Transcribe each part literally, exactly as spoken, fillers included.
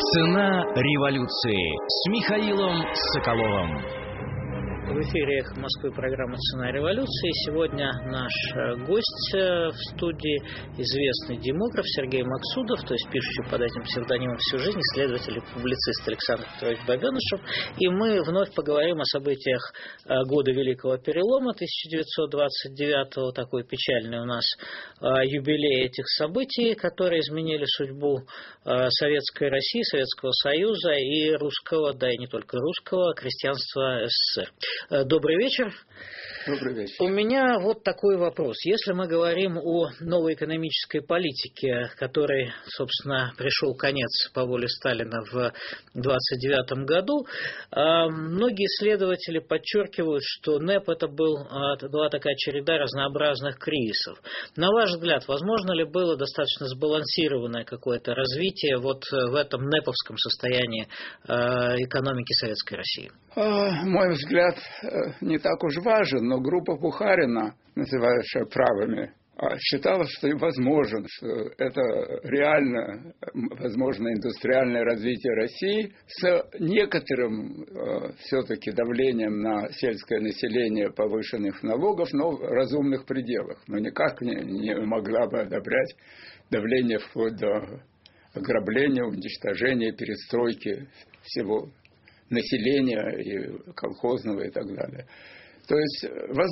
Цена революции с Михаилом Соколовым. В эфире «Эхо Москвы» программа «Цена революции». Сегодня наш гость в студии известный демограф Сергей Максудов, то есть пишущий под этим псевдонимом всю жизнь, исследователь и публицист Александр Петрович Бабенышев. И мы вновь поговорим о событиях года Великого Перелома тысяча девятьсот двадцать девятого, такой печальный у нас юбилей этих событий, которые изменили судьбу Советской России, Советского Союза и русского, да и не только русского, крестьянства СССР. Добрый вечер. Добрый вечер. У меня вот такой вопрос. Если мы говорим о новой экономической политике, которой, собственно, пришел конец по воле Сталина в двадцать девятом году, многие исследователи подчеркивают, что НЭП это был, была такая череда разнообразных кризисов. На ваш взгляд, возможно ли было достаточно сбалансированное какое-то развитие вот в этом нэповском состоянии экономики Советской России? Мой взгляд не так уж важен, но группа Бухарина, называющая правыми, считала, что возможен, что это реально возможно индустриальное развитие России с некоторым э, все-таки давлением на сельское население повышенных налогов, но в разумных пределах. Но никак не, не могла бы одобрять давление вплоть до ограбления, уничтожения, перестройки всего населения и колхозного и так далее. То есть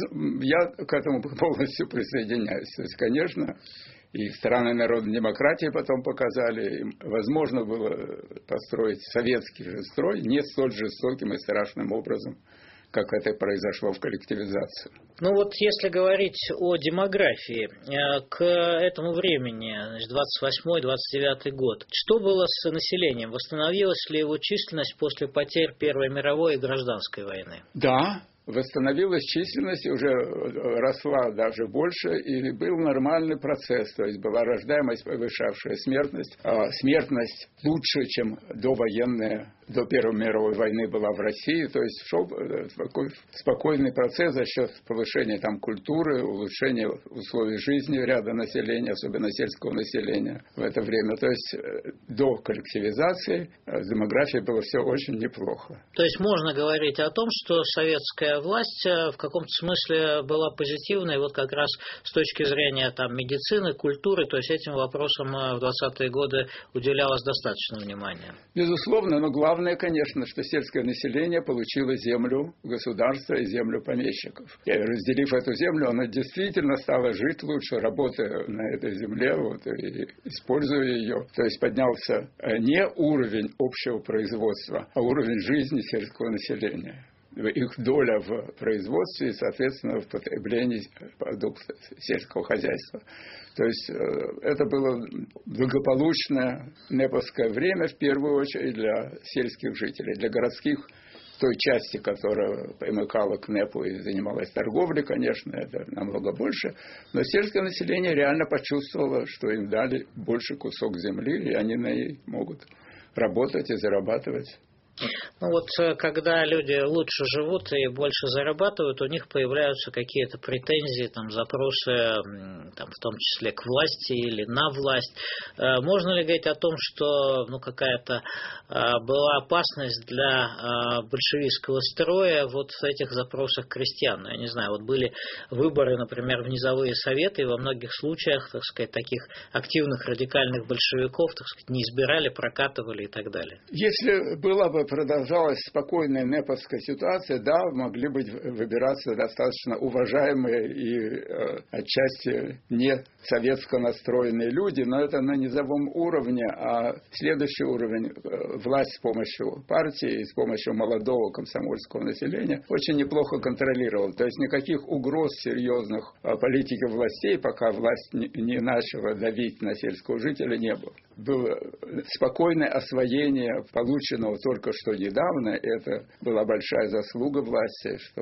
я к этому полностью присоединяюсь. То есть, конечно, и страны народной демократии потом показали, возможно было построить советский же строй не столь жестоким и страшным образом, как это произошло в коллективизации. Ну вот если говорить о демографии, к этому времени, значит, двадцать восьмой двадцать девятый год, что было с населением? Восстановилась ли его численность после потерь Первой мировой и гражданской войны? Да. Восстановилась численность, уже росла даже больше, и был нормальный процесс, то есть была рождаемость, повышавшая смертность. А смертность лучше, чем довоенная, до Первой мировой войны была в России, то есть шел такой спокойный процесс за счет повышения там культуры, улучшения условий жизни ряда населения, особенно сельского населения в это время. То есть до коллективизации с демографией было все очень неплохо. То есть можно говорить о том, что советская власть в каком-то смысле была позитивной, вот как раз с точки зрения там медицины, культуры, то есть этим вопросам в двадцатые годы уделялось достаточно внимания. Безусловно, но главное, конечно, что сельское население получило землю государства и землю помещиков. И разделив эту землю, оно действительно стало жить лучше, работая на этой земле, вот, и используя ее. То есть поднялся не уровень общего производства, а уровень жизни сельского населения. Их доля в производстве и, соответственно, в потреблении продуктов сельского хозяйства. То есть это было благополучное нэповское время, в первую очередь, для сельских жителей. Для городских, той части, которая примыкала к НЭПу и занималась торговлей, конечно, это намного больше. Но сельское население реально почувствовало, что им дали больше кусок земли, и они на ней могут работать и зарабатывать. Ну вот, когда люди лучше живут и больше зарабатывают, у них появляются какие-то претензии, там, запросы, там, в том числе к власти или на власть. Можно ли говорить о том, что ну, какая-то была опасность для большевистского строя вот в этих запросах крестьян? Я не знаю, вот были выборы, например, в низовые советы, и во многих случаях, так сказать, таких активных радикальных большевиков, так сказать, не избирали, прокатывали и так далее. Если была бы продолжалась спокойная нэповская ситуация, да, могли быть выбираться достаточно уважаемые и э, отчасти не советско настроенные люди, но это на низовом уровне, а следующий уровень э, власть с помощью партии и с помощью молодого комсомольского населения очень неплохо контролировала. То есть никаких угроз серьезных э, политики властей, пока власть не, не начала давить на сельского жителя, не было. Было спокойное освоение полученного только что недавно, это была большая заслуга власти, что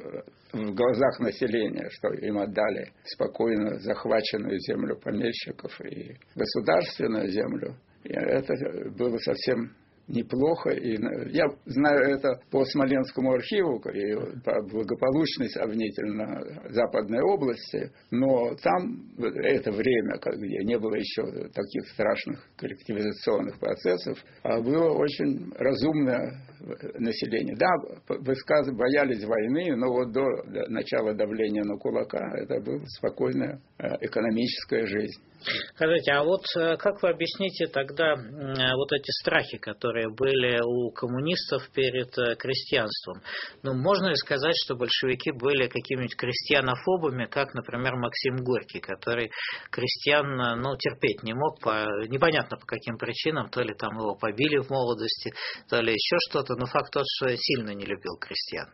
в глазах населения, что им отдали спокойно захваченную землю помещиков и государственную землю. И это было совсем неплохо. И я знаю это по Смоленскому архиву и по благополучной сравнительно Западной области, но там в это время, где не было еще таких страшных коллективизационных процессов, было очень разумное население. Да, высказы боялись войны, но вот до начала давления на кулака это была спокойная экономическая жизнь. Скажите, а вот как вы объясните тогда вот эти страхи, которые были у коммунистов перед крестьянством? Ну, можно ли сказать, что большевики были какими-нибудь крестьянофобами, как, например, Максим Горький, который крестьян, ну, терпеть не мог, по, непонятно по каким причинам, то ли там его побили в молодости, то ли еще что-то, но факт тот, что сильно не любил крестьян.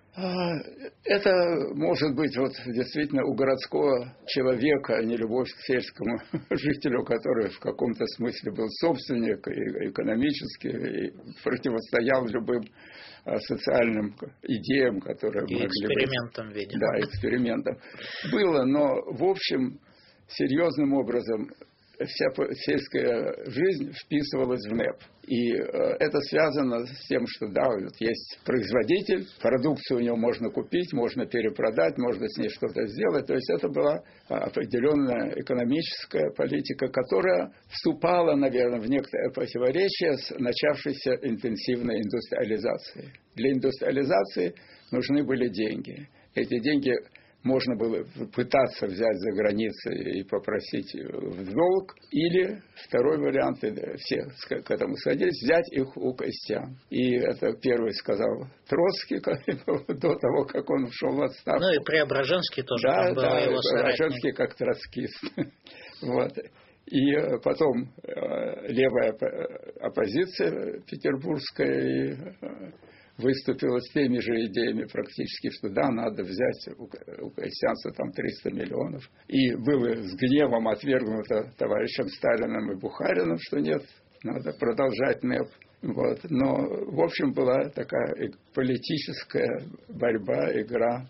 Это может быть вот действительно у городского человека нелюбовь к сельскому жителю, который в каком-то смысле был собственник и экономически, и противостоял любым социальным идеям, которые и могли экспериментам, быть. видимо. Да, экспериментам. Было, но в общем серьезным образом вся сельская жизнь вписывалась в НЭП. И это связано с тем, что да, вот есть производитель, продукцию у него можно купить, можно перепродать, можно с ней что-то сделать. То есть это была определенная экономическая политика, которая вступала, наверное, в некоторое противоречие с начавшейся интенсивной индустриализацией. Для индустриализации нужны были деньги. Эти деньги можно было пытаться взять за границей и попросить в долг, или второй вариант, все к этому сходились, взять их у крестьян. И это первый сказал Троцкий до того, как он ушел в отставку. Ну и Преображенский тоже да, там был да, его соратник. Преображенский как троцкист. Вот. И потом левая оппозиция петербургская выступила с теми же идеями практически, что да, надо взять у, у крестьянства там триста миллионов. И было с гневом отвергнуто товарищем Сталиным и Бухариным, что нет, надо продолжать НЭП. Вот. Но, в общем, была такая политическая борьба, игра,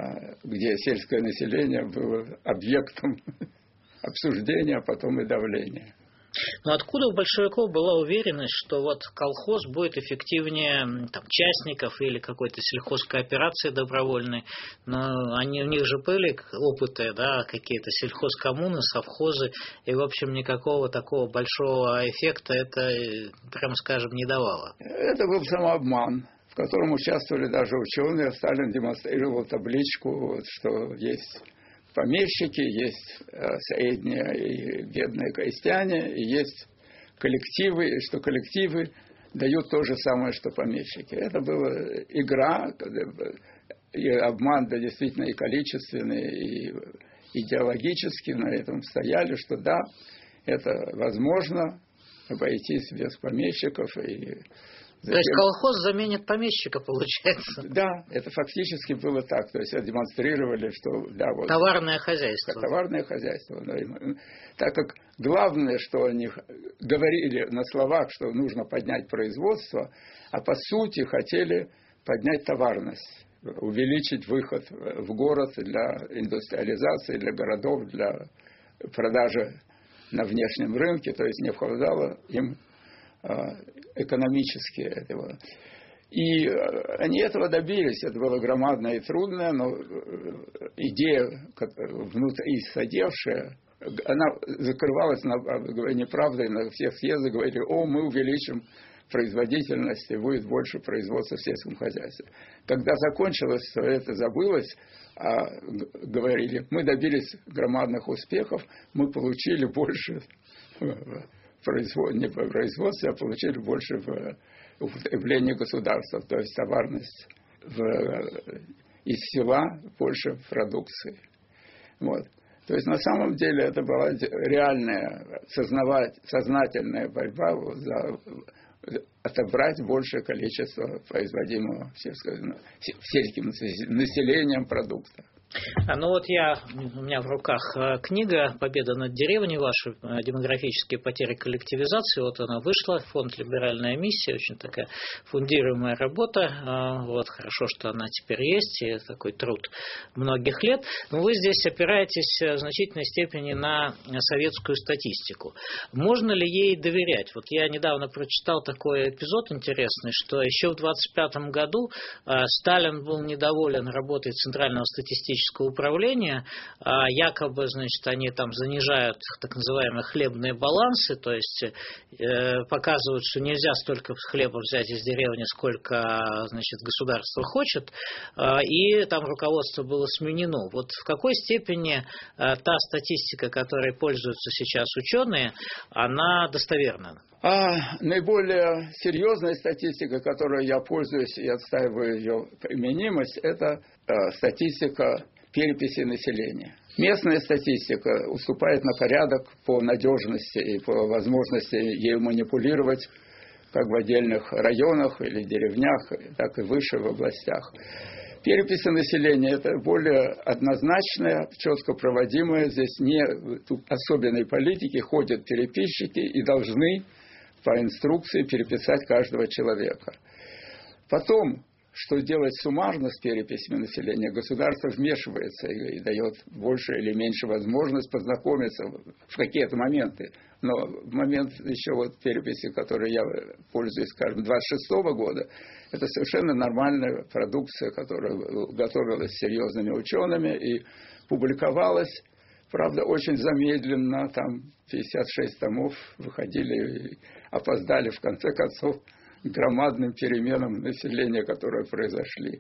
где сельское население было объектом обсуждения, а потом и давления. Но откуда у большевиков была уверенность, что вот колхоз будет эффективнее там, частников или какой-то сельхозкооперации добровольной? Но они, у них же были опыты, да, какие-то сельхозкоммуны, совхозы, и, в общем, никакого такого большого эффекта это, прямо скажем, не давало. Это был самообман, в котором участвовали даже ученые. Сталин демонстрировал табличку, вот, что есть помещики, есть средние и бедные крестьяне, и есть коллективы, и что коллективы дают то же самое, что помещики. Это была игра, и обман, да, действительно и количественный, и идеологический, на этом стояли, что да, это возможно обойтись без помещиков. И затем... То есть колхоз заменит помещика, получается? Да, это фактически было так. То есть демонстрировали, что да, вот, товарное хозяйство. Товарное хозяйство. Так как главное, что они говорили на словах, что нужно поднять производство, а по сути хотели поднять товарность, увеличить выход в город для индустриализации, для городов, для продажи на внешнем рынке, то есть не входало им экономически этого. И они этого добились. Это было громадное и трудное, но идея, внутри сидевшая, она закрывалась на, неправдой на всех съездах, говорили: о, мы увеличим производительность, и будет больше производства в сельском хозяйстве. Когда закончилось, то это забылось, а говорили: мы добились громадных успехов, мы получили больше не по производству, а получили больше в употреблении государства, то есть товарность в, из села больше продукции. Вот. То есть на самом деле это была реальная сознательная борьба за отобрать большее количество производимого сельским населением продукта. Ну вот я, у меня в руках книга «Победа над деревней», ваши демографические потери коллективизации. Вот она вышла, фонд «Либеральная миссия», очень такая фундируемая работа. Вот, хорошо, что она теперь есть, и такой труд многих лет. Но вы здесь опираетесь в значительной степени на советскую статистику. Можно ли ей доверять? Вот я недавно прочитал такой эпизод интересный, что еще в двадцать пятом году Сталин был недоволен работой Центрального статистического управления, якобы, значит, они там занижают так называемые хлебные балансы, то есть э, показывают, что нельзя столько хлеба взять из деревни, сколько, значит, государство хочет, э, и там руководство было сменено. Вот в какой степени э, та статистика, которой пользуются сейчас ученые, она достоверна? А наиболее серьезная статистика, которой я пользуюсь и отстаиваю ее применимость, это э, статистика переписи населения. Местная статистика уступает на порядок по надежности и по возможности ею манипулировать как в отдельных районах или деревнях, так и выше в областях. Переписи населения – это более однозначная, четко проводимая. Здесь нет особенной политики, ходят переписчики и должны по инструкции переписать каждого человека. Потом, что делать суммарно с переписями населения, государство вмешивается и, и дает больше или меньше возможность познакомиться в какие-то моменты. Но в момент еще вот переписи, которой я пользуюсь, скажем, двадцать шестого года, это совершенно нормальная продукция, которая готовилась серьезными учеными и публиковалась. Правда, очень замедленно, там пятьдесят шесть томов выходили и опоздали, в конце концов, к громадным переменам населения, которые произошли.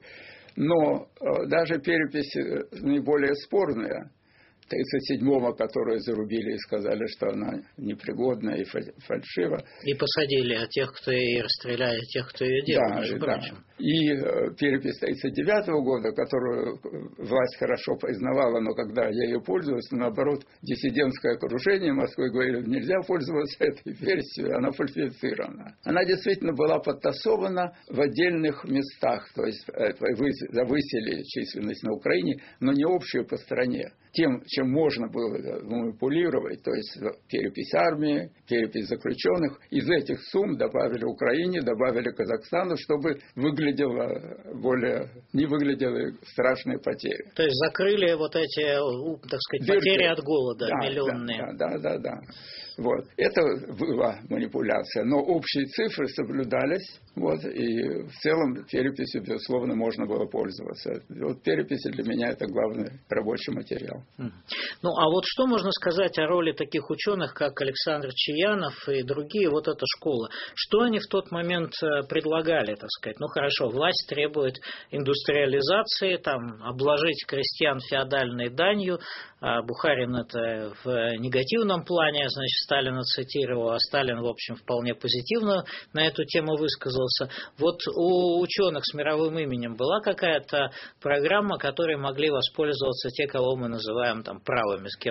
Но э, даже перепись наиболее спорная, тридцать седьмого, которую зарубили и сказали, что она непригодна и фальшива. И посадили тех, кто ее расстреляли, тех, кто ее делал, да, между да. прочим. И э, перепись тридцать девятого года, которую власть хорошо признавала, но когда я ее пользовался, наоборот, диссидентское окружение Москвы говорили, нельзя пользоваться этой версией, она фальсифицирована. Она действительно была подтасована в отдельных местах, то есть э, завысили численность на Украине, но не общую по стране. Тем, чем можно было манипулировать, то есть перепись армии, перепись заключенных, из этих сумм добавили Украине, добавили Казахстану, чтобы выглядело более, не выглядели страшные потери. То есть закрыли вот эти, так сказать, Дырки. потери от голода, да, миллионные. Да, да, да, да. Вот. Это была манипуляция, но общие цифры соблюдались, вот, и в целом переписью, безусловно, можно было пользоваться. Вот переписи для меня это главный рабочий материал. Ну, а вот что можно сказать о роли таких ученых, как Александр Чаянов и другие, вот эта школа? Что они в тот момент предлагали, так сказать? Ну, хорошо, власть требует индустриализации, там, обложить крестьян феодальной данью, а Бухарин это в негативном плане, значит, Сталина цитировал, а Сталин, в общем, вполне позитивно на эту тему высказался. Вот у ученых с мировым именем была какая-то программа, которой могли воспользоваться те, кого мы называем там правыми, с кем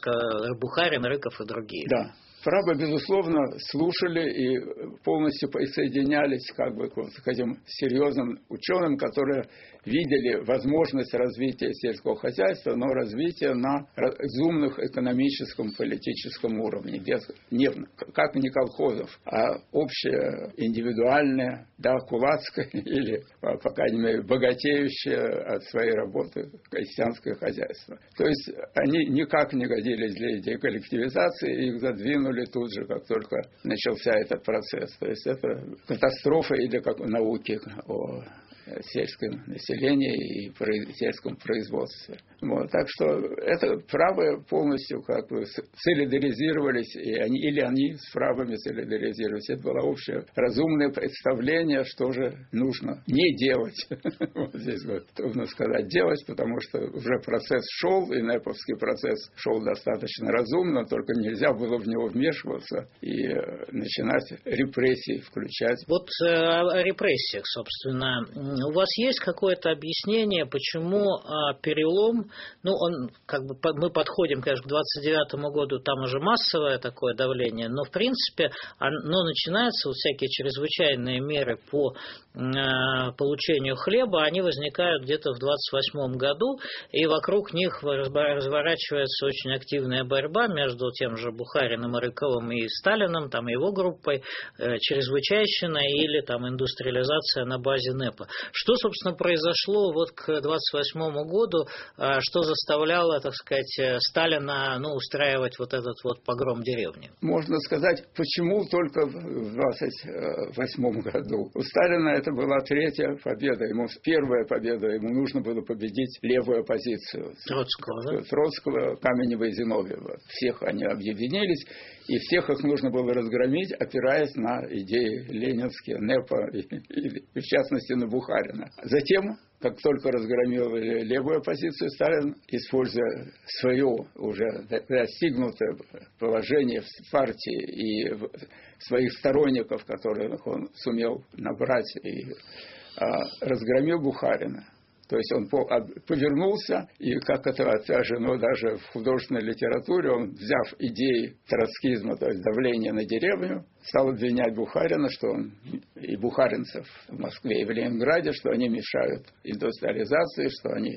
Бухарин, Рыков и другие? Да. Правы, безусловно, слушали и полностью присоединялись как бы, к вот этим серьезным ученым, которые видели возможность развития сельского хозяйства, но развития на разумных экономическом, политическом уровне, без, не, как не колхозов, а общее, индивидуальное, да, кулацкое или, по крайней мере, богатеющее от своей работы крестьянское хозяйство. То есть они никак не годились для идеи коллективизации, их задвинули тут же, как только начался этот процесс. То есть это катастрофа или как в науке о сельском населении и сельском производстве. Вот. Так что это правые полностью как бы солидаризировались, и они, или они с правыми солидаризировались. Это было общее разумное представление, что же нужно не делать. Вот здесь вот трудно сказать делать, потому что уже процесс шел, и нэповский процесс шел достаточно разумно, только нельзя было в него вмешиваться вмешиваться и начинать репрессии включать. Вот о репрессиях, собственно. У вас есть какое-то объяснение, почему перелом, ну, он, как бы, мы подходим, конечно, к двадцать девятому году, там уже массовое такое давление, но, в принципе, оно начинается, вот всякие чрезвычайные меры по получению хлеба, они возникают где-то в двадцать восьмом году, и вокруг них разворачивается очень активная борьба между тем же Бухариным, Рыковым и Сталиным, там, его группой, чрезвычайщина или там индустриализация на базе НЭПа. Что, собственно, произошло вот к двадцать восьмому году, что заставляло, так сказать, Сталина, ну, устраивать вот этот вот погром деревни? Можно сказать, почему только в двадцать восьмом году. У Сталина это была третья победа. Ему первая победа, ему нужно было победить левую оппозицию. Троцкого, да? Троцкого, Каменева и Зиновьева. Всех они объединились, и всех их нужно было разгромить, опираясь на идеи ленинские, НЭПа и, и, и в частности на Бухарина. Затем, как только разгромил левую оппозицию, Сталин, используя свое уже достигнутое положение в партии и своих сторонников, которых он сумел набрать, и а, разгромил Бухарина. То есть он повернулся, и как это отражено даже в художественной литературе, он, взяв идеи троцкизма, то есть давления на деревню, стал обвинять Бухарина, что он, и бухаринцев в Москве и в Ленинграде, что они мешают индустриализации, что они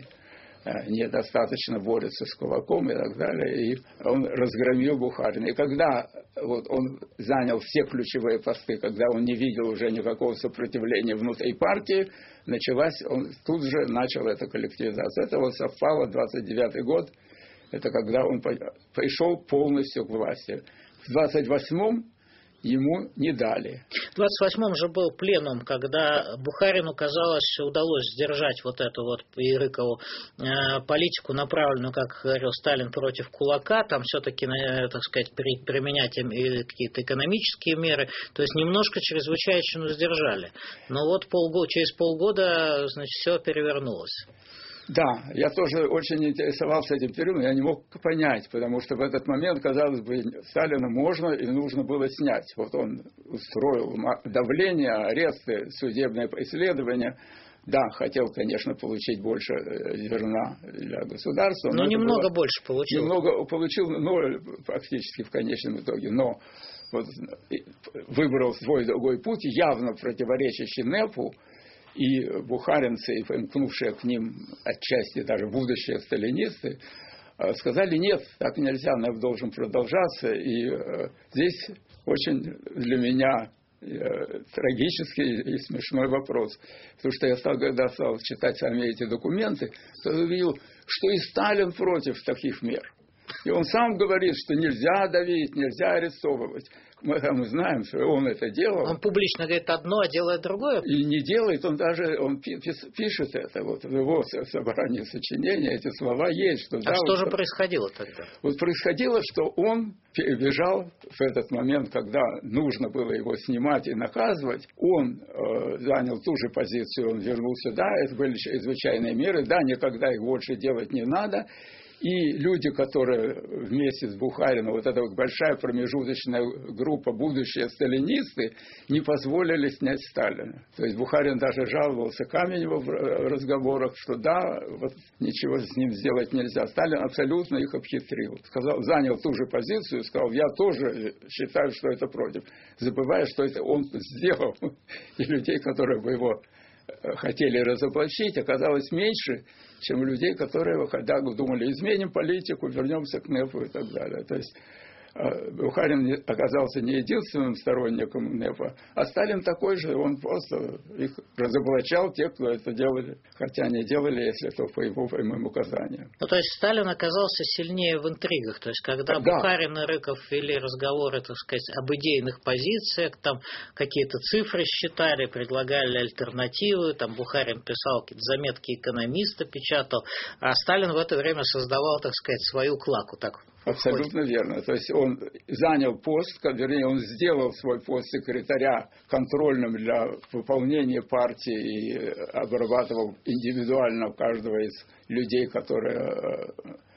недостаточно борются с кулаком и так далее. И он разгромил Бухарина. И когда вот он занял все ключевые посты, когда он не видел уже никакого сопротивления внутри партии, началась, он тут же начал эту коллективизацию. Это вот совпало, двадцать девятый год, это когда он пришел полностью к власти. В двадцать восьмом ему не дали. В двадцать восьмом же был пленум, когда Бухарину, казалось, удалось сдержать вот эту вот и Рыкову э, политику, направленную, как говорил Сталин, против кулака, там все-таки, э, так сказать, при, применять им и какие-то экономические меры, то есть немножко чрезвычайщину сдержали. Но вот полгода, через полгода, значит, все перевернулось. Да, я тоже очень интересовался этим периодом, я не мог понять, потому что в этот момент, казалось бы, Сталина можно и нужно было снять. Вот он устроил давление, аресты, судебное преследование. Да, хотел, конечно, получить больше зерна для государства. Но, но немного было, больше получил. Немного получил, ноль практически в конечном итоге. Но вот выбрал свой другой путь, явно противоречащий НЭПу. И бухаринцы, и примкнувшие к ним отчасти даже будущие сталинисты, сказали, нет, так нельзя, НЭП должен продолжаться. И здесь очень для меня трагический и смешной вопрос. Потому что я стал, когда стал читать сами эти документы, то увидел, что и Сталин против таких мер. И он сам говорит, что нельзя давить, нельзя арестовывать. Мы там знаем, что он это делал. Он публично говорит одно, а делает другое. И не делает, он даже он пишет это. Вот в его собрании сочинения эти слова есть. Что, а да, что вот, же происходило тогда? Вот происходило, что он перебежал в этот момент, когда нужно было его снимать и наказывать. Он э, занял ту же позицию, он вернулся. Да, это были чрезвычайные меры. Да, никогда их больше делать не надо. И люди, которые вместе с Бухарином, вот эта большая промежуточная группа, будущие сталинисты, не позволили снять Сталина. То есть Бухарин даже жаловался Каменеву в разговорах, что да, вот ничего с ним сделать нельзя. Сталин абсолютно их обхитрил. Сказал, занял ту же позицию, сказал, я тоже считаю, что это против. Забывая, что это он сделал. И людей, которые бы его хотели разоблачить, оказалось меньше, чем людей, которые когда думали, изменим политику, вернемся к НЭПу и так далее. То есть Бухарин оказался не единственным сторонником НЭПа, а Сталин такой же, он просто их разоблачал, те, кто это делали, хотя они делали, если то по его прямым указаниям. Ну, то есть Сталин оказался сильнее в интригах, то есть когда да. Бухарин и Рыков вели разговоры, так сказать, об идейных позициях, там какие-то цифры считали, предлагали альтернативы, там Бухарин писал какие-то заметки экономиста, печатал, а Сталин в это время создавал, так сказать, свою клаку, так. Абсолютно верно. То есть он занял пост, вернее, он сделал свой пост секретаря контрольным для выполнения партии и обрабатывал индивидуально каждого из людей, которые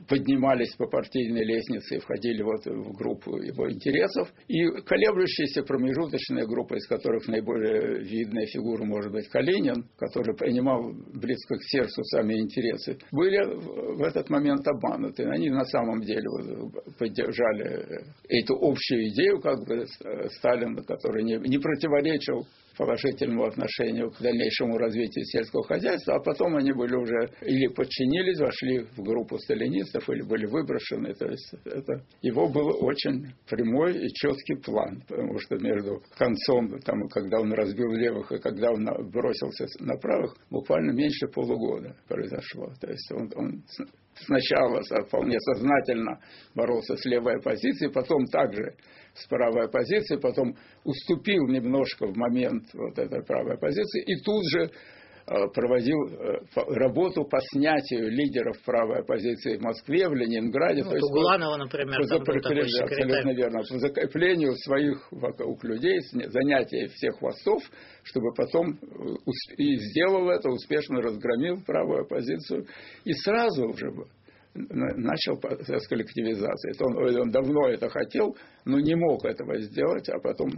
поднимались по партийной лестнице и входили вот в группу его интересов. И колеблющиеся промежуточная группа, из которых наиболее видная фигура может быть Калинин, который принимал близко к сердцу сами интересы, были в этот момент обмануты. Они на самом деле поддержали эту общую идею, как бы Сталина, который не, не противоречил положительному отношению к дальнейшему развитию сельского хозяйства, а потом они были уже или подчинились, вошли в группу сталинистов, или были выброшены. То есть это его был очень прямой и четкий план, потому что между концом, там, когда он разбил левых, и когда он бросился на правых, буквально меньше полугода произошло. То есть он, он сначала вполне сознательно боролся с левой оппозицией, потом также с правой оппозицией, потом уступил немножко в момент вот этой правой оппозиции и тут же проводил работу по снятию лидеров правой оппозиции в Москве, в Ленинграде. Ну, то есть Гуланова, например, по там был такой секретарь. Абсолютно верно. По закреплению своих вокруг людей, занятия всех хвостов, чтобы потом и сделал это, успешно разгромил правую оппозицию и сразу уже начал процесс коллективизации. Он, он давно это хотел, но не мог этого сделать, а потом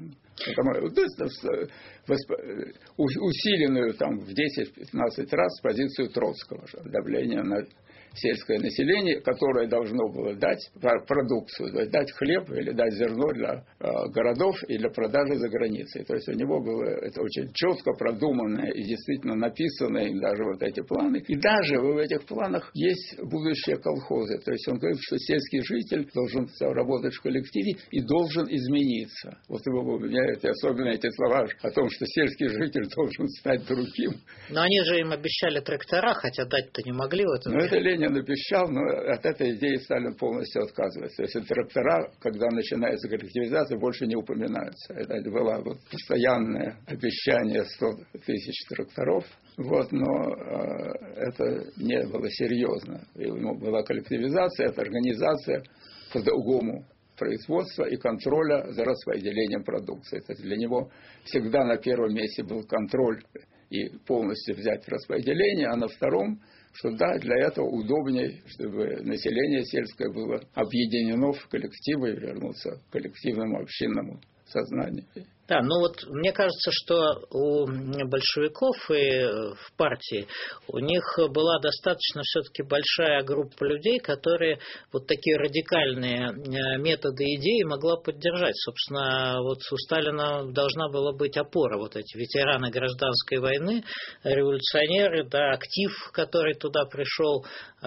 усиленную там, в десять-пятнадцать раз позицию Троцкого, давление на сельское население, которое должно было дать продукцию, дать хлеб или дать зерно для э, городов и для продажи за границей. То есть у него было это очень четко продуманное и действительно написанные даже вот эти планы. И даже в этих планах есть будущее колхозы. То есть он говорит, что сельский житель должен работать в коллективе и должен измениться. Вот его меняют, и особенно эти слова о том, что сельский житель должен стать другим. Но они же им обещали трактора, хотя дать-то не могли в этом. Но это Ленин обещал, но от этой идеи Сталин полностью отказывается. То есть трактора, когда начинается коллективизация, больше не упоминаются. Это было вот постоянное обещание сто тысяч тракторов, вот, но э, это не было серьезно. И, ну, была коллективизация, это организация по-другому производства и контроля за распределением продукции. Это для него всегда на первом месте был контроль и полностью взять распределение, а на втором, что да, для этого удобнее, чтобы население сельское было объединено в коллективы и вернуться к коллективному общинному сознанию. Да, ну вот мне кажется, что у большевиков и в партии у них была достаточно все-таки большая группа людей, которые вот такие радикальные методы и идеи могла поддержать. Собственно, вот у Сталина должна была быть опора, вот эти ветераны гражданской войны, революционеры, да, актив, который туда пришел,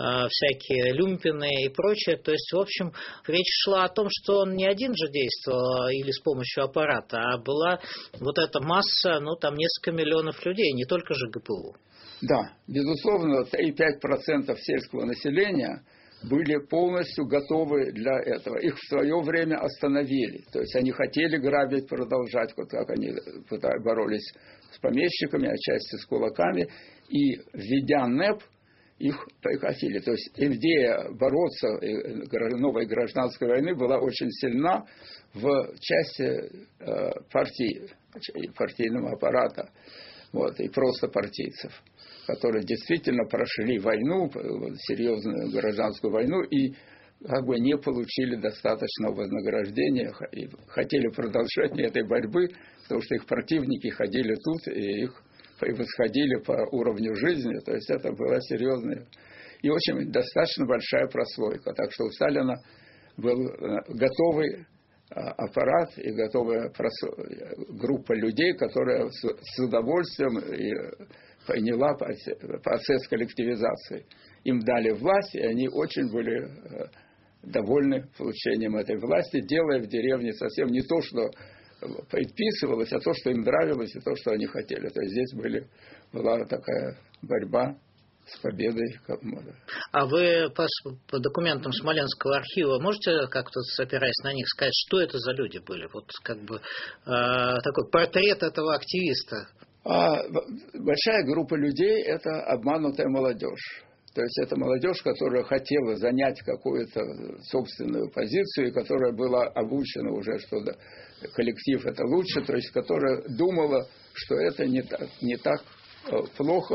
всякие люмпины и прочее. То есть, в общем, речь шла о том, что он не один же действовал или с помощью аппарата, а был была вот эта масса, ну, там несколько миллионов людей, не только же ГПУ. Да, безусловно, три и пять десятых процента сельского населения были полностью готовы для этого. Их в свое время остановили. То есть они хотели грабить, продолжать, вот как они боролись с помещиками, отчасти с кулаками. И введя НЭП, их прекратили. То есть идея бороться новой гражданской войны была очень сильна в части э, партии, партийного аппарата, вот, и просто партийцев, которые действительно прошли войну, серьезную гражданскую войну, и как бы не получили достаточного вознаграждения, и хотели продолжение этой борьбы, потому что их противники ходили тут, и их превосходили по уровню жизни, то есть это была серьезная и очень достаточно большая прослойка. Так что у Сталина был готовый аппарат и готовая группа людей, которая с удовольствием приняла процесс коллективизации. Им дали власть, и они очень были довольны получением этой власти, делая в деревне совсем не то, что предписывалось, а то, что им нравилось, и то, что они хотели. То есть здесь были, была такая борьба с победой. А вы по, по документам Смоленского архива можете как-то, опираясь на них, сказать, что это за люди были? Вот как бы э, такой портрет этого активиста. А большая группа людей – это обманутая молодежь. То есть это молодежь, которая хотела занять какую-то собственную позицию, и которая была обучена уже, что коллектив – это лучше, то есть которая думала, что это не так, не так плохо,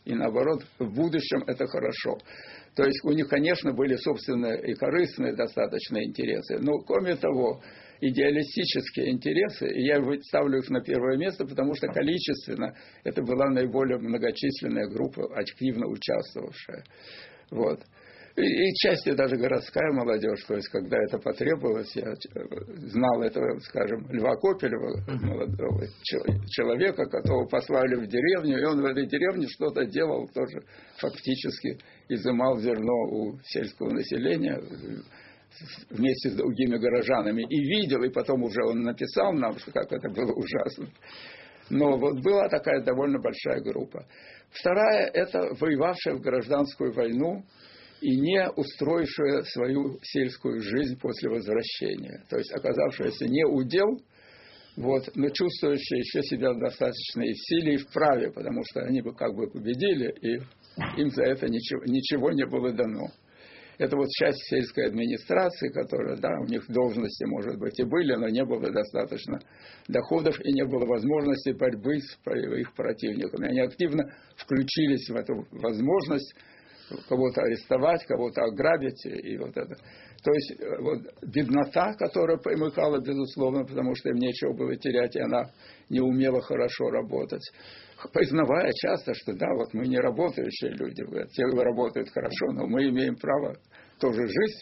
И наоборот, в будущем это хорошо. То есть у них, конечно, были собственные и корыстные достаточно интересы. Но, кроме того, идеалистические интересы, и я ставлю их на первое место, потому что количественно это была наиболее многочисленная группа, активно участвовавшая. Вот. И, и части даже городская молодежь, то есть когда это потребовалось, я знал этого, скажем, Льва Копелева, молодого человека, которого послали в деревню, и он в этой деревне что-то делал, тоже фактически изымал зерно у сельского населения вместе с другими горожанами. И видел, и потом уже он написал нам, что как это было ужасно. Но вот была такая довольно большая группа. Вторая – это воевавшая в гражданскую войну и не устроившая свою сельскую жизнь после возвращения. То есть оказавшаяся не удел, вот, но чувствующая еще себя достаточно и в силе, и в праве, потому что они бы как бы победили, и им за это ничего, ничего не было дано. Это вот часть сельской администрации, которая, да, у них должности, может быть, и были, но не было достаточно доходов и не было возможности борьбы с их противниками. Они активно включились в эту возможность кого-то арестовать, кого-то ограбить, и вот это. То есть вот беднота, которая примыкала, безусловно, потому что им нечего было терять, и она не умела хорошо работать. Признавая часто, что да, вот мы не работающие люди, те работают хорошо, но мы имеем право тоже жить.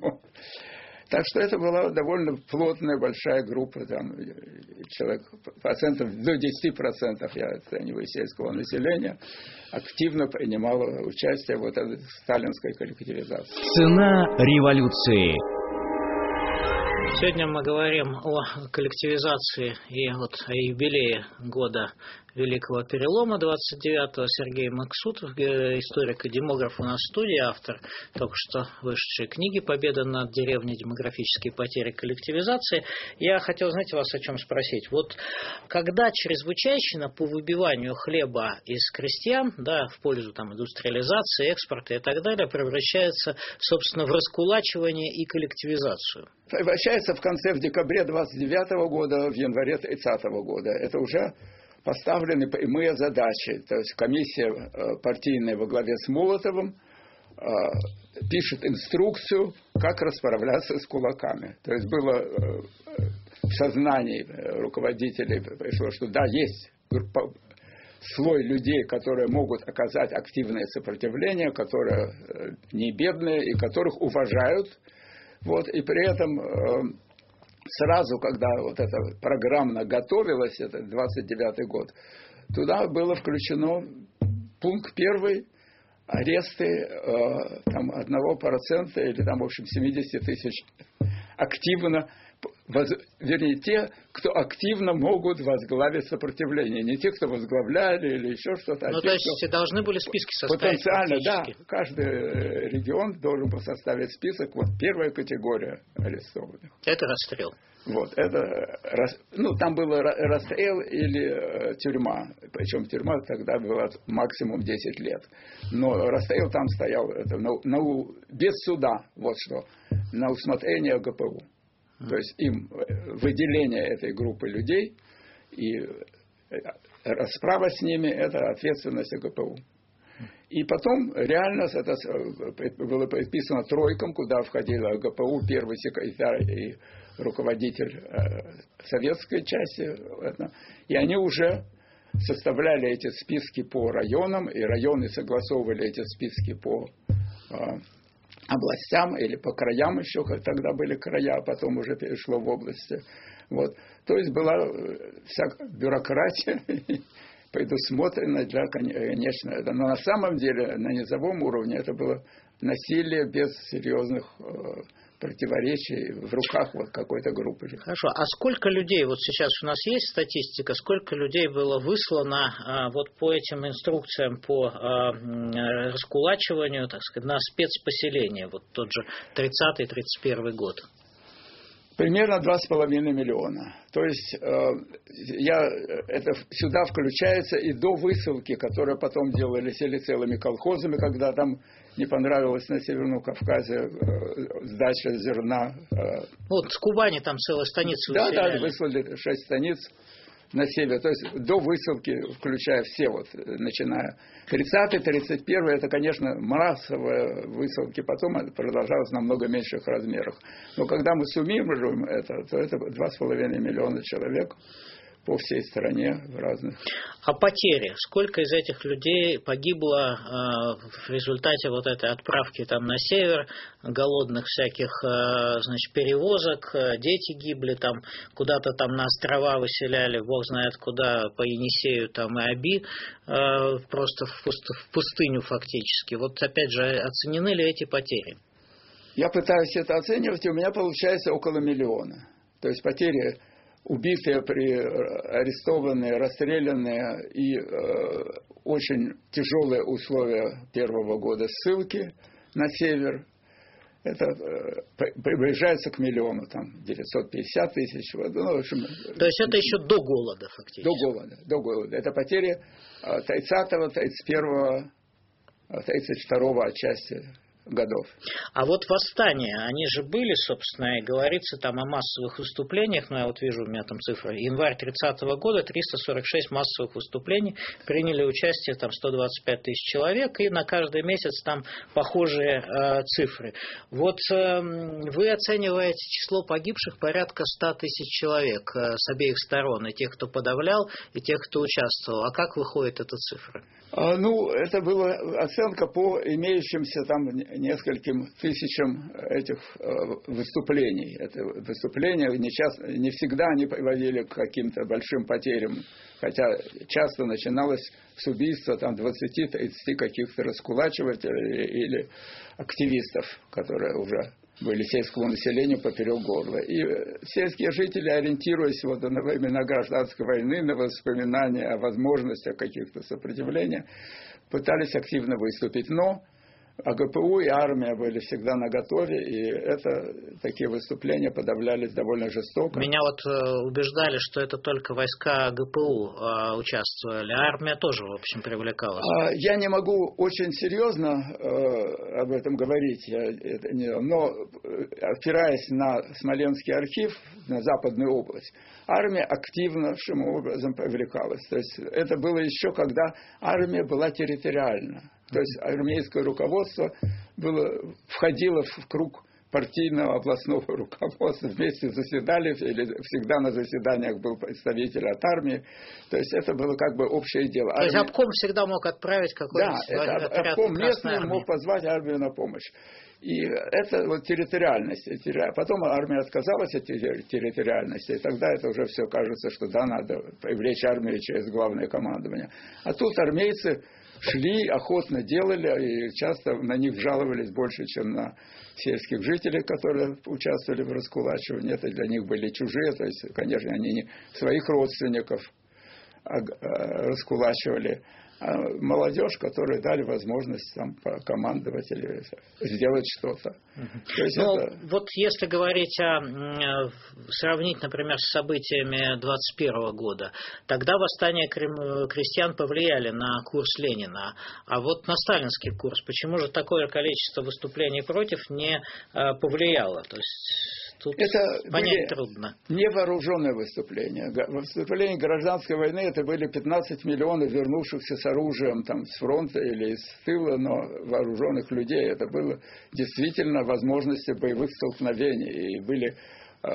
Так что это была довольно плотная, большая группа, там, человек, процентов, до десяти процентов, я оцениваю, сельского населения, активно принимало участие в этой сталинской коллективизации. Цена революции. Сегодня мы говорим о коллективизации и вот о юбилее года Великого Перелома двадцать девятого. Сергей Максутов, историк и демограф, у нас в студии, автор только что вышедшей книги «Победа над деревней. Демографические потери коллективизации». Я хотел, знаете, вас о чем спросить. Вот когда чрезвычайщина по выбиванию хлеба из крестьян, да, в пользу там индустриализации, экспорта и так далее, превращается, собственно, в раскулачивание и коллективизацию? Превращается в конце, в декабре двадцать девятого года, в январе тридцатого года. Это уже поставлены прямые задачи. То есть комиссия партийная во главе с Молотовым пишет инструкцию, как расправляться с кулаками. То есть было в сознании руководителей пришло, что да, есть слой людей, которые могут оказать активное сопротивление, которые не бедные и которых уважают. Вот, и при этом сразу, когда вот эта программа готовилась, это двадцать девятый год, туда было включено пункт первый, аресты э, там, одного процента или там, в общем, семьдесят тысяч активно, воз, вернее, те, кто активно могут возглавить сопротивление. Не те, кто возглавляли или еще что-то. Ну, а то те, есть кто должны были списки составить. Потенциально, да. Каждый регион должен был составить список. Вот первая категория арестованных. Это расстрел. Вот, это, ну, там был расстрел или э, тюрьма. Причем тюрьма тогда была максимум десять лет. Но расстрел там стоял это, на, на, без суда, вот что, на усмотрение ГПУ. То есть им выделение этой группы людей и расправа с ними – это ответственность ГПУ. И потом реально это было предписано тройкам, куда входила ГПУ, первый секретарь и руководитель советской части. И они уже составляли эти списки по районам, и районы согласовывали эти списки по областям или по краям еще, как тогда были края, а потом уже перешло в области. Вот. То есть была вся бюрократия предусмотрена для, конечно, но на самом деле на низовом уровне это было насилие без серьезных э, противоречий в руках вот какой-то группы. Хорошо, а сколько людей, вот сейчас у нас есть статистика, сколько людей было выслано а, вот по этим инструкциям по а, раскулачиванию, так сказать, на спецпоселение, вот тот же тридцатый тридцать первый год? Примерно два с половиной миллиона. То есть э, я, это сюда включается и до высылки, которые потом делались или целыми колхозами, когда там не понравилось на Северном Кавказе э, сдача зерна. Э. Вот с Кубани там целая станица да, выселяли. Да, выслали шесть станиц. на север, то есть до высылки, включая все, вот, начиная тридцатый тридцать первый, это, конечно, массовые высылки, потом это продолжалось в намного меньших размерах. Но когда мы суммируем это, то это два с половиной миллиона человек по всей стране в разных. А потери? Сколько из этих людей погибло э, в результате вот этой отправки там на север, голодных всяких э, значит, перевозок, э, дети гибли, там куда-то там на острова выселяли, бог знает куда, по Енисею там и Оби, э, просто в, пуст, в пустыню фактически. Вот опять же, оценены ли эти потери? Я пытаюсь это оценивать, и у меня получается около миллиона. То есть потери убитые, при, арестованные, расстрелянные и э, очень тяжелые условия первого года ссылки на север. Это э, приближается к миллиону, там девятьсот пятьдесят тысяч. Ну, в общем, то есть это еще до голода фактически? До голода, до голода. Это потери тридцатого, тридцать первого, тридцать второго отчасти годов. А вот восстания, они же были, собственно, и говорится там о массовых выступлениях, но я вот вижу, у меня там цифры, январь тридцатого года триста сорок шесть массовых выступлений, приняли участие там сто двадцать пять тысяч человек, и на каждый месяц там похожие э, цифры. Вот э, вы оцениваете число погибших порядка ста тысяч человек э, с обеих сторон, и тех, кто подавлял, и тех, кто участвовал. А как выходит эта цифра? А, ну, это была оценка по имеющимся там нескольким тысячам этих э, выступлений. Это выступления не, часто, не всегда они приводили к каким-то большим потерям, хотя часто начиналось с убийства там двадцати-тридцати каких-то раскулачивателей или активистов, которые уже были сельскому населению поперек горла. И сельские жители, ориентируясь вот на времена гражданской войны, на воспоминания о возможностях каких-то сопротивления, пытались активно выступить. Но АГПУ и армия были всегда наготове, и это, такие выступления подавлялись довольно жестоко. Меня вот убеждали, что это только войска ГПУ э, участвовали, а армия тоже, в общем, привлекалась. Я не могу очень серьезно э, об этом говорить, я, это не, но опираясь на Смоленский архив, на Западную область, армия активнейшим образом привлекалась. То есть это было еще, когда армия была территориальна. То есть армейское руководство было, входило в круг партийного областного руководства, вместе заседали, или всегда на заседаниях был представитель от армии. То есть это было как бы общее дело. То есть обком всегда мог отправить какой-то да, отряд обком местный армии. Мог позвать армию на помощь. И это вот территориальность. Потом армия отказалась от территориальности, и тогда это уже все кажется, что да, надо привлечь армию через главное командование. А тут армейцы шли, охотно делали, и часто на них жаловались больше, чем на сельских жителей, которые участвовали в раскулачивании. Это для них были чужие, то есть, конечно, они не своих родственников раскулачивали, а молодежь, которой дали возможность там командовать или сделать что-то. То есть ну, это... Вот если говорить о, сравнить, например, с событиями двадцать первого года, тогда восстания крестьян повлияли на курс Ленина, а вот на сталинский курс, почему же такое количество выступлений против не повлияло? То есть... Тут это понять трудно. Невооруженные выступления. Выступления гражданской войны это были пятнадцать миллионов вернувшихся с оружием там, с фронта или из тыла, но вооруженных людей. Это было действительно возможности боевых столкновений. И были э,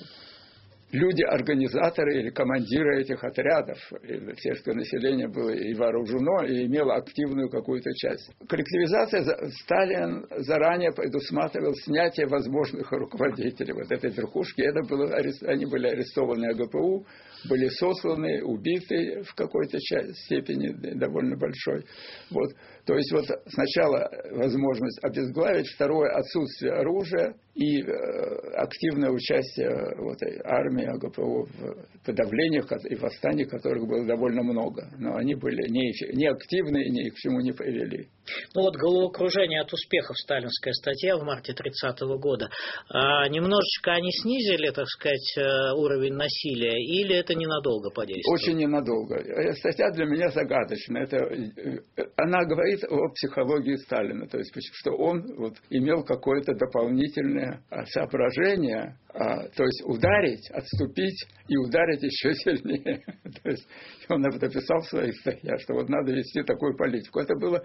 люди-организаторы или командиры этих отрядов. И сельское население было и вооружено, и имело активную какую-то часть. Коллективизация, Сталин заранее предусматривал снятие возможных руководителей вот этой верхушки. Это было, они были арестованы АГПУ, были сосланы, убиты в какой-то степени довольно большой. Вот. То есть вот сначала возможность обезглавить, второе отсутствие оружия и э, активное участие вот, армии АГПУ в подавлениях и восстаниях, которых было довольно много. Но они были не, не активны и ни к чему не привели. Ну вот головокружение от успехов, сталинская статья в марте тридцатого года. А немножечко они снизили, так сказать, уровень насилия, или это ненадолго подействовало? Очень ненадолго. Статья для меня загадочная. Это, она говорит о психологии Сталина, то есть что он вот, имел какое-то дополнительное соображение, а, то есть ударить, от, отступить и ударить еще сильнее. То есть он написал в своих статьях, что вот надо вести такую политику. Это было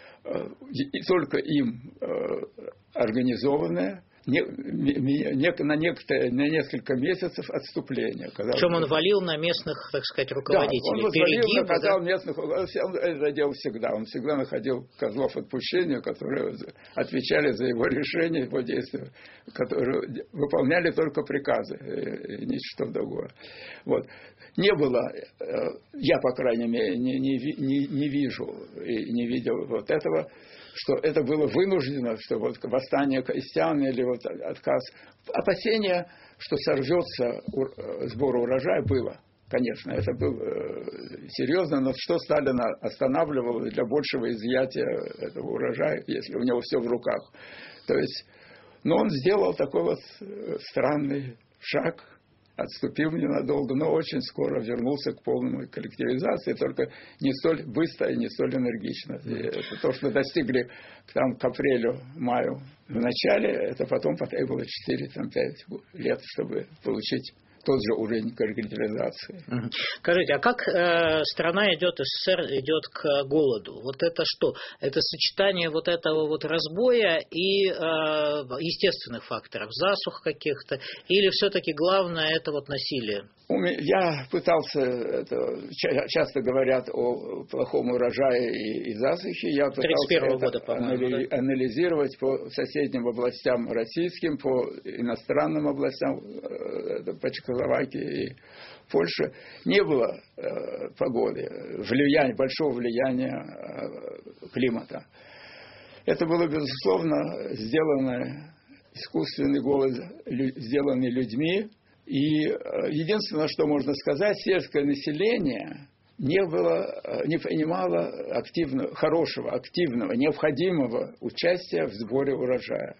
и только им организованное, Не, не, на, некоторые, на несколько месяцев отступления. Причем он валил на местных, так сказать, руководителей. Да, он валил, наказал да? местных, он это делал всегда. Он всегда находил козлов отпущения, которые отвечали за его решения, его действия, которые выполняли только приказы, и ничто другое. Вот. Не было, я, по крайней мере, не, не, не, не вижу и не видел вот этого, что это было вынуждено, что вот восстание крестьян или вот отказ. Опасение, что сорвется сбор урожая, было. Конечно, это было серьезно, но что Сталина останавливало для большего изъятия этого урожая, если у него все в руках. То есть, но он сделал такой вот странный шаг, отступил ненадолго, но очень скоро вернулся к полной коллективизации, только не столь быстро и не столь энергично. И это то, что достигли там, к апрелю-маю в начале, это потом потребовалось четыре-пять лет, чтобы получить тот же уровень коллективизации. Скажите, а как э, страна идет, СССР идет к голоду? Вот это что? Это сочетание вот этого вот разбоя и э, естественных факторов, засух каких-то, или все-таки главное это вот насилие? Я пытался, это, часто говорят о плохом урожае и, и засухе, я пытался это года, анали, да? анализировать по соседним областям российским, по иностранным областям, по Чехословакии и Польше. Не было э, погоды, влияния, большого влияния э, климата. Это было, безусловно, сделано, искусственный голод, лю, сделанный людьми. И единственное, что можно сказать, сельское население не было, не принимало активно, хорошего, активного, необходимого участия в сборе урожая.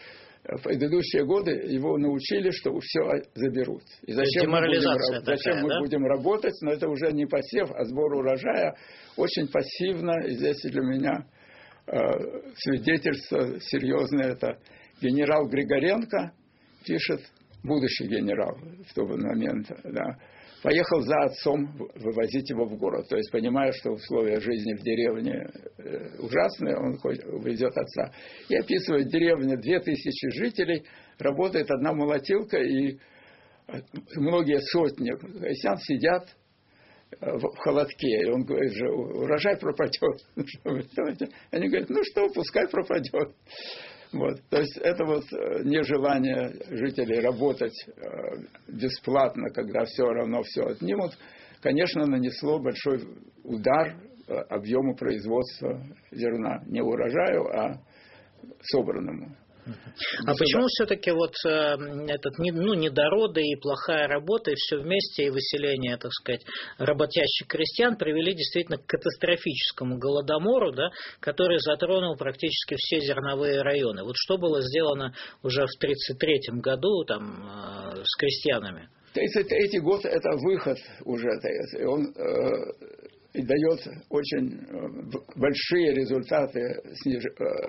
В предыдущие годы его научили, что все заберут. И зачем, мы будем, такая, зачем мы да? будем работать, но это уже не посев, а сбор урожая очень пассивно. И здесь для меня э, свидетельство серьезное, это генерал Григоренко пишет, будущий генерал в тот момент, да, поехал за отцом вывозить его в город. То есть, понимая, что условия жизни в деревне ужасные, он везет отца. И описывает деревню, две тысячи жителей, работает одна молотилка, и многие сотни крестьян сидят в холодке. И он говорит, же, урожай пропадет. Они говорят, ну что, пускай пропадет. Вот. То есть это вот нежелание жителей работать бесплатно, когда все равно все отнимут, конечно, нанесло большой удар объему производства зерна. Не урожаю, а собранному. А почему все-таки вот э, этот ну, недороды и плохая работа, и все вместе, и выселение, так сказать, работящих крестьян привели действительно к катастрофическому голодомору, да, который затронул практически все зерновые районы? Вот что было сделано уже в тридцать третьем году там, э, с крестьянами? тридцать третий год – это выход уже, он э, дает очень большие результаты сниж...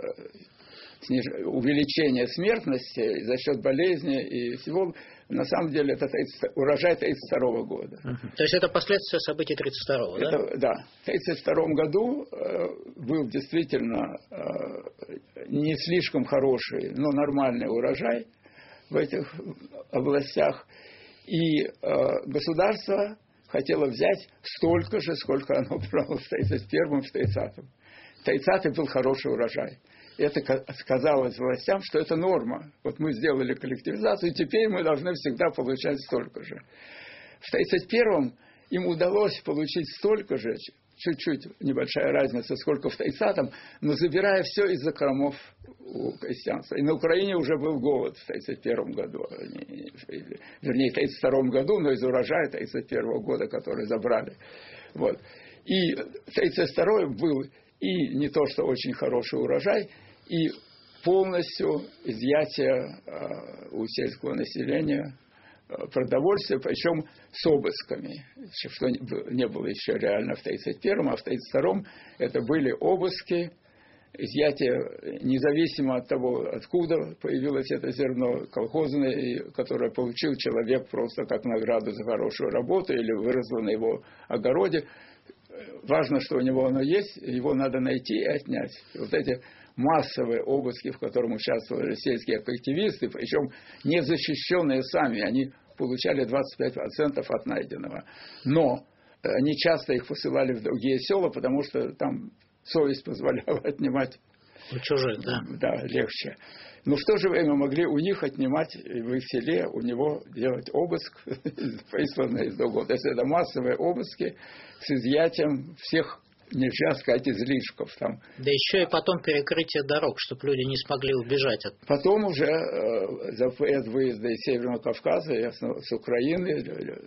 увеличение смертности за счет болезни и всего, на самом деле это тридцать, урожай тридцать второго года. Uh-huh. То есть это последствия событий тридцать второго, да? Это, да. В тридцать втором году э, был действительно э, не слишком хороший, но нормальный урожай в этих областях. И э, государство хотело взять столько же, сколько оно брало в тридцать первом, в тридцатом. В тридцатом был хороший урожай. Это сказалось властям, что это норма. Вот мы сделали коллективизацию, и теперь мы должны всегда получать столько же. В тридцать первом им удалось получить столько же, чуть-чуть небольшая разница, сколько в тридцатом, но забирая все из закромов у крестьянства. И на Украине уже был голод в тридцать первом году, вернее, в тридцать втором году, но из урожая тридцать первого года, который забрали. Вот. И тридцать второй был и не то, что очень хороший урожай, и полностью изъятие э, у сельского населения э, продовольствия, причем с обысками, что не было еще реально в тридцать первом, а в тридцать втором это были обыски изъятие, независимо от того, откуда появилось это зерно, колхозное, которое получил человек просто как награду за хорошую работу или выросло на его огороде. Важно, что у него оно есть, его надо найти и отнять. И вот эти массовые обыски, в котором участвовали сельские активисты, причем не защищенные сами, они получали двадцать пять процентов от найденного. Но они часто их посылали в другие села, потому что там совесть позволяла отнимать. У чужих, да. Да, легче. Но в то же время могли у них отнимать в их селе, у него делать обыск, присланный из другого. То есть это массовые обыски с изъятием всех, нельзя сказать, излишков. Там. Да еще и потом перекрытие дорог, чтобы люди не смогли убежать от... Потом уже э, запрет выезда из Северного Кавказа, ясно, с Украины,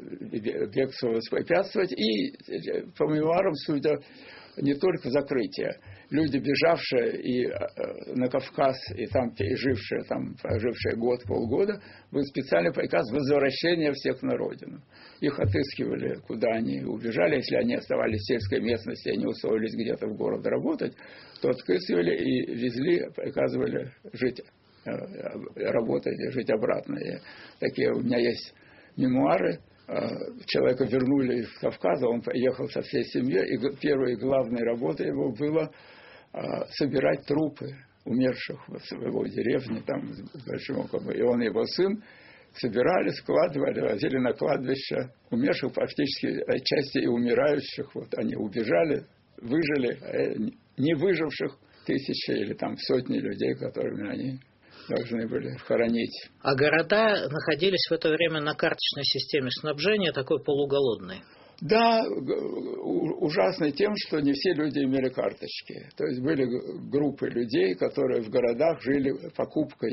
бегство воспрепятствовать. И по мемуарам, судя, не только закрытие. Люди, бежавшие и э, на Кавказ, и там пережившие, там, прожившие год, полгода, был специальный приказ возвращения всех на родину. Их отыскивали, куда они убежали. Если они оставались в сельской местности, они устроились где-то в город работать, то отыскивали и везли, приказывали жить, э, работать, жить обратно. И такие у меня есть мемуары. Человека вернули из Кавказа, он поехал со всей семьей, и первой главной работой его было собирать трупы умерших в его деревне, там, в Большом Окопе. И он и его сын собирали, складывали, возили на кладбище умерших, практически отчасти и умирающих. Вот они убежали, выжили, а не выживших тысячи или там сотни людей, которыми они должны были хоронить. А города находились в это время на карточной системе снабжения, такой полуголодной. Да, ужасный тем, что не все люди имели карточки. То есть были группы людей, которые в городах жили покупкой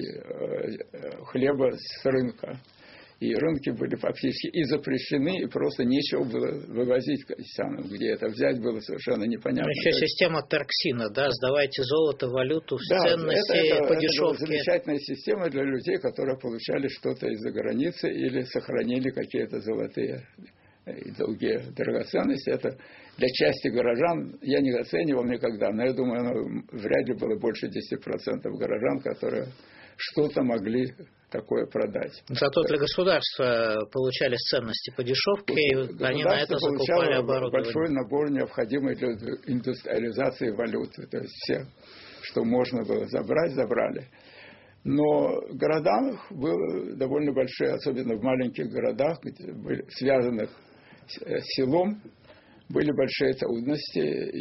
хлеба с рынка. И рынки были фактически и запрещены, и просто нечего было вывозить крестьянам. Где это взять, было совершенно непонятно. Еще система Торксина, да, сдавайте золото, валюту, да, ценности это, это, по это дешевке. была замечательная система для людей, которые получали что-то из-за границы или сохранили какие-то золотые и другие драгоценности. Это для части горожан я не оценивал никогда, но я думаю, оно вряд ли было больше десяти процентов горожан, которые что-то могли такое продать. Зато для государства получались ценности по дешевке, и они на это закупали оборудование. Большой набор необходимый для индустриализации валюты. То есть все, что можно было забрать, забрали. Но в городах было довольно большие, особенно в маленьких городах, где были, связанных с селом, были большие трудности.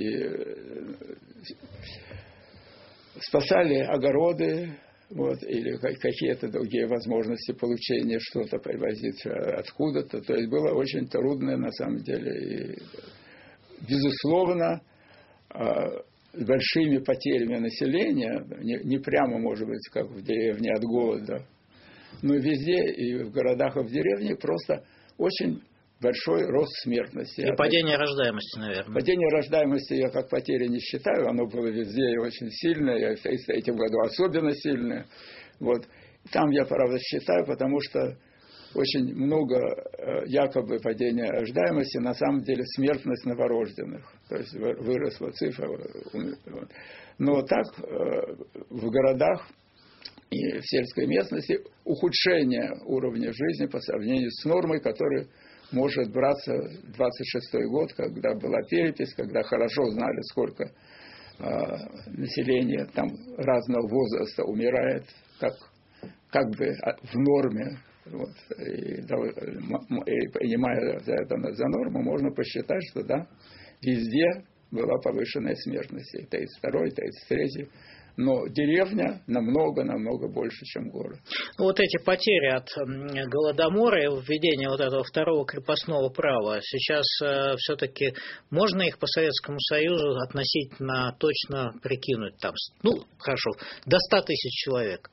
И спасали огороды, вот, или какие-то другие возможности получения что-то привозить откуда-то. То есть было очень трудно на самом деле. И, безусловно, с большими потерями населения, не, не прямо, может быть, как в деревне от голода, но везде, и в городах, и в деревне, просто очень большой рост смертности. И падение рождаемости, наверное. Падение рождаемости я как потери не считаю, оно было везде и очень сильное, и в тысяча девятьсот третьем году особенно сильное. Вот. Там я, правда, считаю, потому что очень много якобы падения рождаемости, на самом деле смертность новорожденных. То есть выросла цифра. Но так в городах и в сельской местности ухудшение уровня жизни по сравнению с нормой, которая может браться двадцать шестой год, когда была перепись, когда хорошо знали, сколько населения там разного возраста умирает, как, как бы в норме. Вот, и, и принимая за это за норму, можно посчитать, что да, везде была повышенная смертность. И тридцать второй, тридцать третий. Но деревня намного-намного больше, чем город. Вот эти потери от Голодомора и введения вот этого второго крепостного права, сейчас э, все-таки можно их по Советскому Союзу относительно точно прикинуть? Там, ну, хорошо, до ста тысяч человек.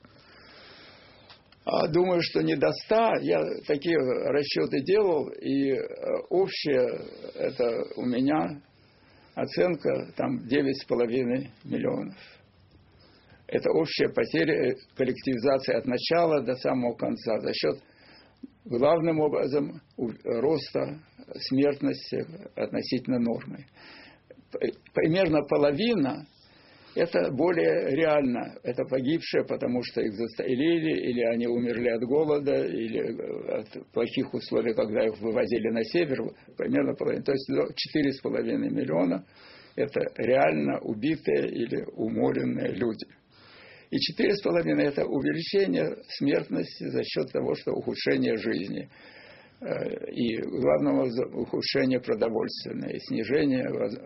Думаю, что не до ста. Я такие расчеты делал, и общая, это у меня оценка, там девять с половиной миллионов. Это общая потеря, коллективизация от начала до самого конца за счет, главным образом, роста смертности относительно нормы. Примерно половина это более реально. Это погибшие, потому что их застрелили, или они умерли от голода, или от плохих условий, когда их вывозили на север, примерно половина. То есть четыре с половиной миллиона – это реально убитые или уморенные люди. И четыре с половиной – это увеличение смертности за счет того, что ухудшение жизни. И главного ухудшение продовольственное, снижение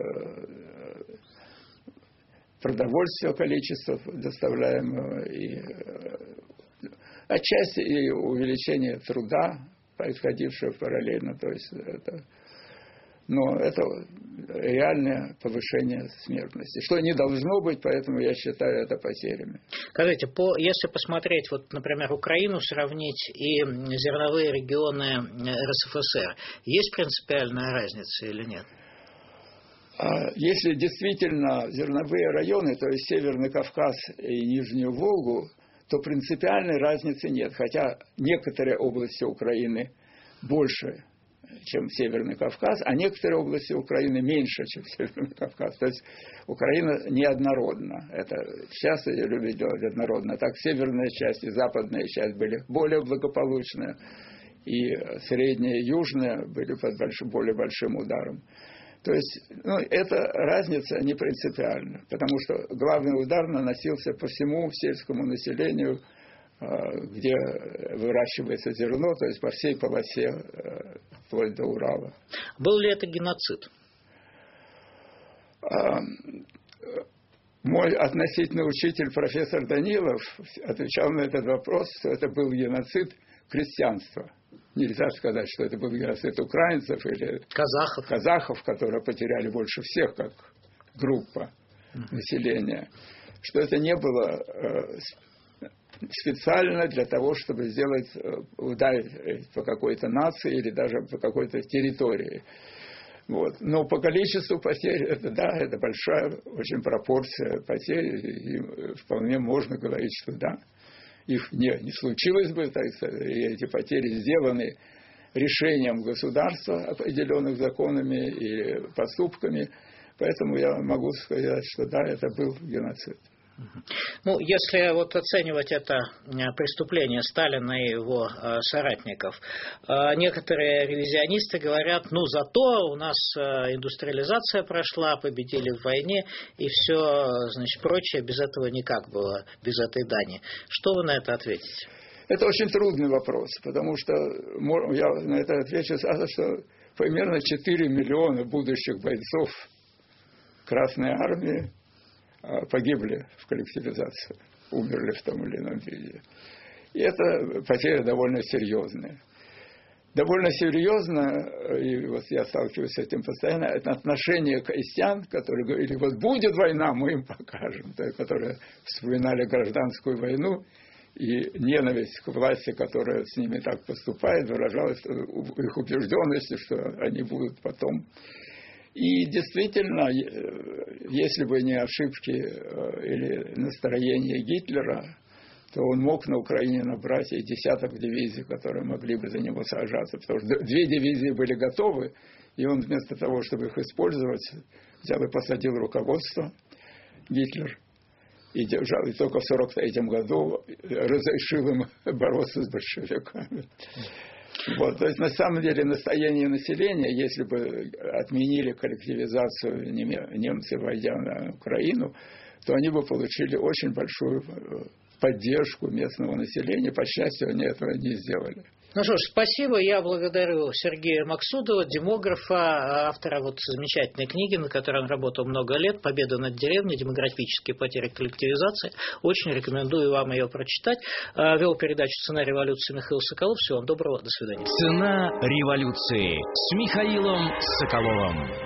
продовольствия, количества доставляемого, и отчасти и увеличение труда, происходившего параллельно. То есть это, но это реальное повышение смертности, что не должно быть, поэтому я считаю это потерями. Скажите, по, если посмотреть, вот, например, Украину сравнить и зерновые регионы эр эс эф эс эр, есть принципиальная разница или нет? Если действительно зерновые районы, то есть Северный Кавказ и Нижнюю Волгу, то принципиальной разницы нет. Хотя некоторые области Украины больше, чем Северный Кавказ, а некоторые области Украины меньше, чем Северный Кавказ. То есть Украина неоднородна. Это сейчас ее любят делать однородно. Так северная часть и западная часть были более благополучные, и средняя и южная были под большим, более большим ударом. То есть, ну, эта разница не принципиальна, потому что главный удар наносился по всему сельскому населению, где выращивается зерно, то есть по всей полосе, вплоть до Урала. Был ли это геноцид? Мой относительный учитель, профессор Данилов, отвечал на этот вопрос, что это был геноцид крестьянства. Нельзя сказать, что это был геноцид украинцев или казахов, казахов, которые потеряли больше всех, как группа населения. Что это не было специально для того, чтобы сделать, ударить по какой-то нации или даже по какой-то территории. Вот. Но по количеству потерь, это да, это большая очень пропорция потерь, и вполне можно говорить, что да. Их не, не случилось бы, так сказать, и эти потери сделаны решением государства, определенных законами и поступками. Поэтому я могу сказать, что да, это был геноцид. Ну, если вот оценивать это преступление Сталина и его э, соратников, э, некоторые ревизионисты говорят, ну, зато у нас э, индустриализация прошла, победили в войне, и все, значит, прочее без этого никак было, без этой дани. Что вы на это ответите? Это очень трудный вопрос, потому что я на это отвечу сразу, что примерно четыре миллиона будущих бойцов Красной Армии погибли в коллективизации, умерли в том или ином виде. И это потеря довольно серьезная. Довольно серьезно, и вот я сталкиваюсь с этим постоянно, это отношение крестьян, которые говорили, вот будет война, мы им покажем, которые вспоминали гражданскую войну, и ненависть к власти, которая с ними так поступает, выражалась в их убежденности, что они будут потом. И действительно, если бы не ошибки или настроение Гитлера, то он мог на Украине набрать и десяток дивизий, которые могли бы за него сражаться. Потому что две дивизии были готовы, и он вместо того, чтобы их использовать, взял и посадил руководство, Гитлер, и держал. И только в сорок третьем году разрешил им бороться с большевиками. Вот, то есть, на самом деле, настроение населения, если бы отменили коллективизацию немцы, войдя на Украину, то они бы получили очень большую поддержку местного населения. По счастью, они этого не сделали. Ну что ж, спасибо. Я благодарю Сергея Максудова, демографа, автора вот замечательной книги, на которой он работал много лет, «Победа над деревней. Демографические потери коллективизации». Очень рекомендую вам ее прочитать. Вел передачу «Цена революции» Михаил Соколов. Всего вам доброго. До свидания. «Цена революции» с Михаилом Соколовым.